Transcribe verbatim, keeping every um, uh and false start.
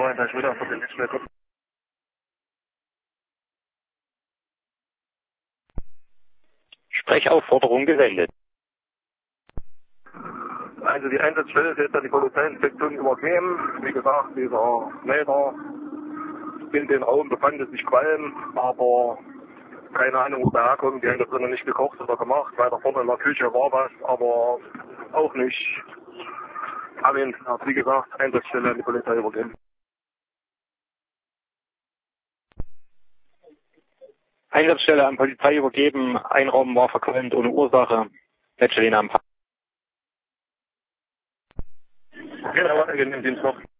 zwei, da ist wieder für den schnell kurz. Sprechaufforderung gesendet. Also die Einsatzstelle ist jetzt an die Polizeiinspektion übergeben. Wie gesagt, dieser Melder in den Raum befand sich Qualm, aber keine Ahnung, wo der herkommt. Die haben das drinnen nicht gekocht oder gemacht. Weiter vorne in der Küche war was, aber auch nicht. Aber wie gesagt, Einsatzstelle an die Polizei übergeben. Einsatzstelle an Polizei übergeben. Ein Raum war verqualmt ohne Ursache. Letzte am Genau, angenehm Dienst noch.